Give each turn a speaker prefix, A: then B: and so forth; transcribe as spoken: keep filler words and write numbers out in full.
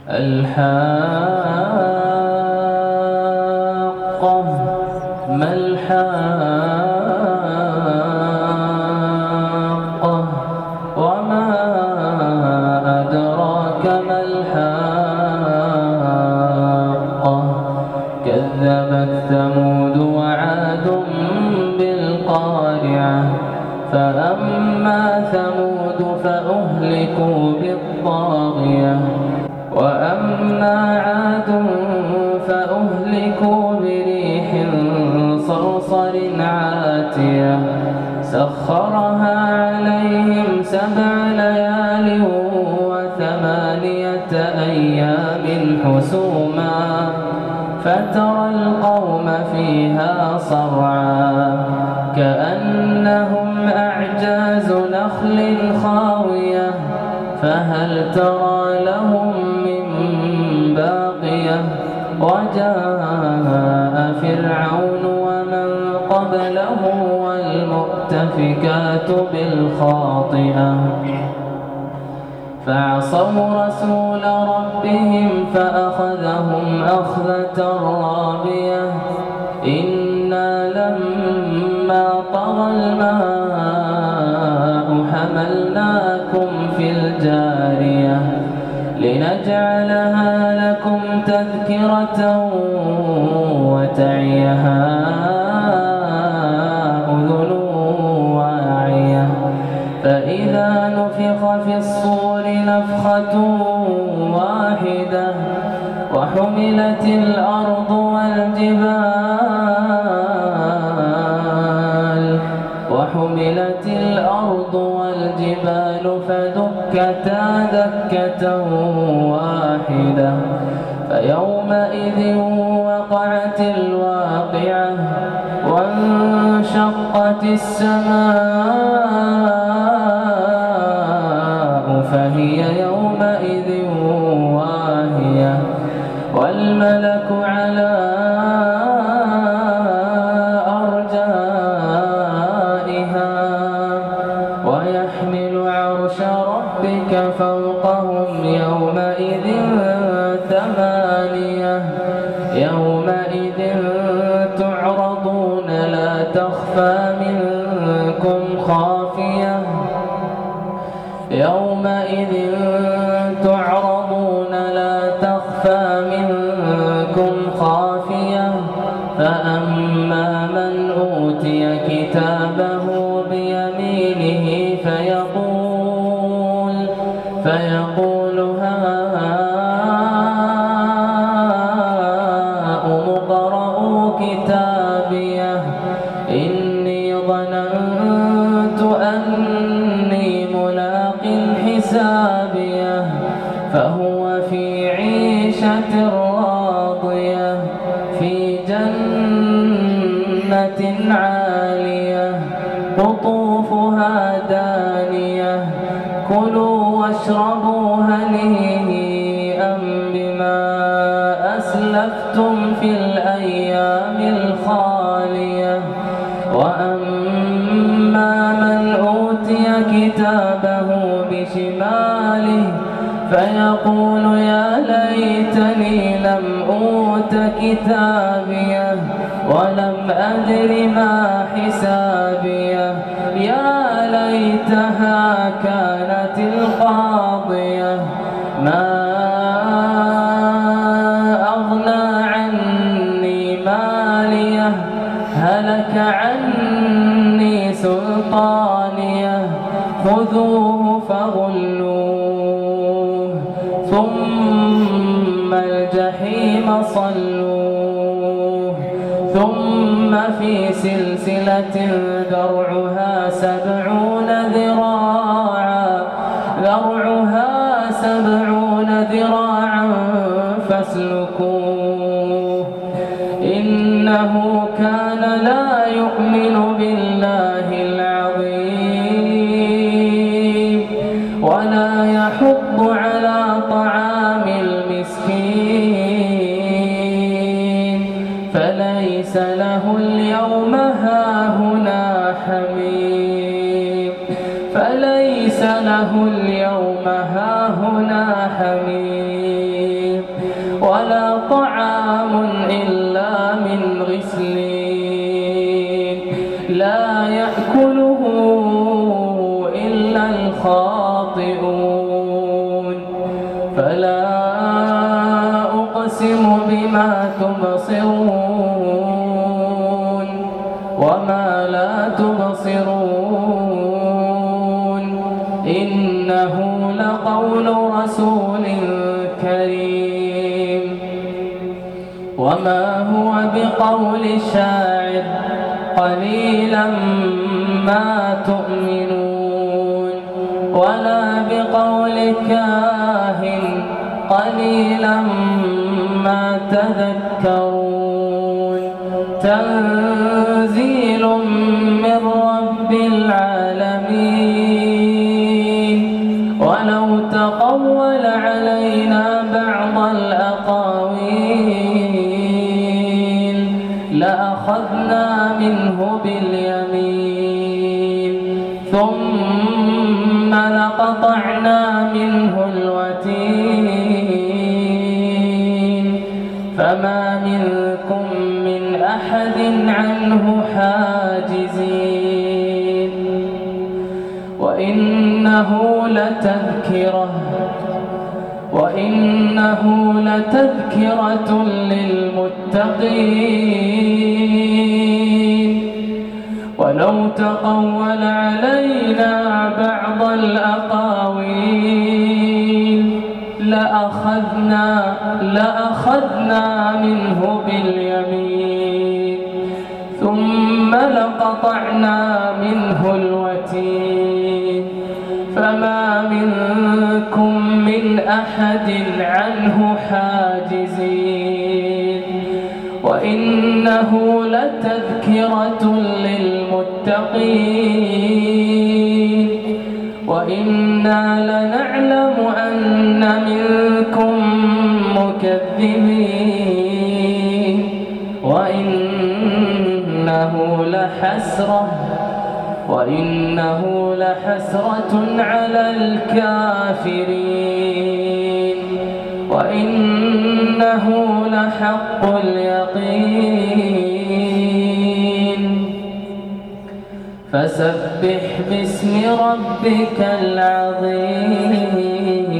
A: الحاقة ما الحاقة وما أدراك ما الحاقة كذبت ثمود وعاد بالقارعة فأما ثمود فأهلكوا بالطاغية وأما عاد فأهلكوا بريح صرصر عاتية سخرها عليهم سبع ليال وثمانية أيام حسوما فترى القوم فيها صرعا كأنهم أعجاز نخل خاوية فهل ترى لهم من باقية وجاء فرعون ومن قبله والمؤتفكات بالخاطئة فعصوا رسول ربهم فأخذهم أخذة رابية إنا لما طغى الماء حملناكم في الجارية لنجعلها لكم تذكرة وتعيها أذن واعية فإذا نفخ في الصور نفخة واحدة وحملت الأرض والجبال وحملت الأرض والجبال فدكتا دكة واحدة فيومئذ وقعت الواقعة وانشقت السماء فهي يومئذ واهية والملك على أرجائها ويحمل عرش ربك فوقهم يومئذ ثمانية يومئذ تعرضون لا تخفى منكم خافية يومئذ تعرضون لا تخفى منكم خافية فأما من أوتي كتابه بيمينه فيقول فيقول هاؤم اقرءوا كتابيه إني ظننت أني ملاق حسابيه فهو في عيشة راضية في جنة عالية قطوفها دانية كلوا واشربوا هنيئا بما أسلفتم في الأيام الخالية وأما من أوتي كتابه بشماله فيقول يا ليتني لم أوت كتابيه ولم أدر ما حسابيه يا ليتها كانت القاضية ما أغنى عني ماليه هلك عني سلطانيه خذوه فغلوه ثم الجحيم صلوه ثم في سلسلة ذرعها سبعون ذراعا ذرعها سبعون ذراعا فاسلكوه إنه كان لا يؤمن بالله العظيم ولا يحض على طعام المسكين فليس له اليوم هاهنا حميم فليس له اليوم هاهنا حميم ولا طعام إلا من غسلين لا يأكله إلا الخاطئون فلا أقسم بما تبصرون وما لا تبصرون إنه لقول رسول كريم وما هو بقول شاعر قليلا ما تؤمنون ولا بقول كاهن قليلا ما تذكرون تنزيل من رب العالمين ولو تقول علينا بعض الأقاويل لأخذنا منه باليمين ثم لقطعنا منه الوتين فما منكم من أحد عنه حاجزين وإنه لتذكرة وإنه لتذكرة للمتقين ولو تقول علينا بعض الأقاويل لأخذنا لأخذنا منه باليمين ثم لقطعنا منه الوتين فما منكم من أحد عنه حاجزين وإنه لتذكرة للمتقين وإنا لنعلم أن منكم مكذبين وإنه لحسرة وإنه لحسرة على الكافرين وإنه لحق اليقين فسبح باسم ربك العظيم